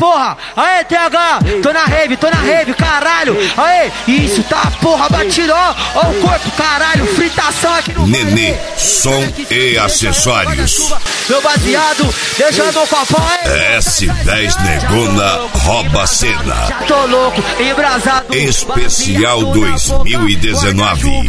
porra. Aê, TH, tô na rave, caralho. Aê, isso tá porra, batidão. Ó o corpo, caralho, fritação aqui no Nenê, som e acessórios. Meu baseado, deixa meu copão aí. S10 Negona rouba a cena. Já tô louco, embrasado. Especial 2019.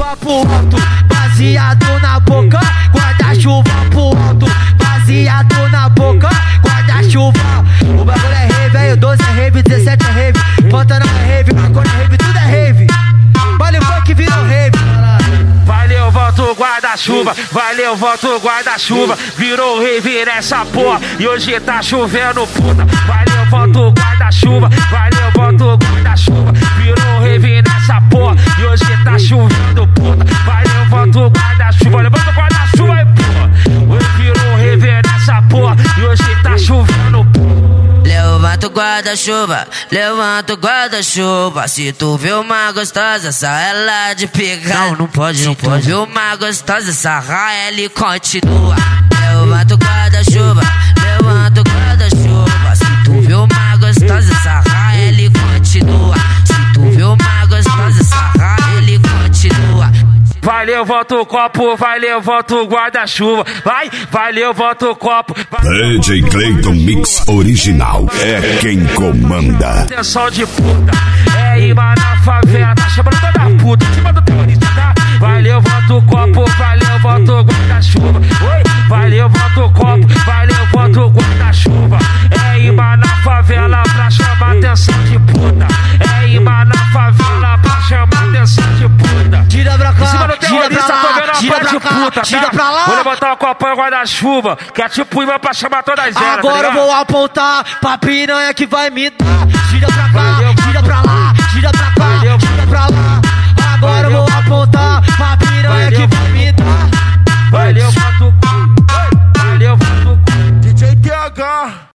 Baseado na boca, guarda-chuva pro alto. Baseado na boca, guarda-chuva. O bagulho é rave, aí o 12 é rave, 17 é rave, Pantanal é rave, Marconi é rave, tudo é rave. Vale o que virou rave. Valeu, volta o guarda-chuva, valeu, volta o guarda-chuva. Virou rave nessa porra e hoje tá chovendo puta. Valeu, volta o guarda-chuva, valeu, volta o guarda-chuva. Virou rave nessa porra e hoje tá chovendo puta. Valeu, volta o guarda-chuva, levanta o guarda-chuva aí, porra. Hoje virou rave nessa porra e hoje tá chovendo puta. Levanta o guarda-chuva, levanta o guarda-chuva. Se tu vê uma gostosa, sai ela de pegar. Não pode, não pode. Se tu vê uma gostosa, sarra ela e continua. Levanta o guarda-chuva, levanta o guarda-chuva. Se tu vê uma gostosa, sarra ela e continua. Se tu vê uma gostosa, sarra ela e continua. Valeu, volta o copo, valeu, volta o guarda-chuva. Vai, valeu, volta o copo. DJ Clayton Mix Original é quem comanda. Atenção de puta, é imã na favela, tá chamando toda puta, em cima do terrorista, tá? Valeu, volta o copo, valeu, volta o guarda-chuva. Oi, valeu, volta o copo, valeu, volta o guarda-chuva. É imã na favela pra chamar atenção de puta. É imã na favela pra chamar atenção de puta. Tira pra cá, tira pra lá, tira pra cá, puta, tira tá? pra lá. Vou levantar o copo e o guarda-chuva, que é tipo imã pra chamar todas elas. Agora tá eu vou apontar pra piranha que vai me dar. Tira pra cá,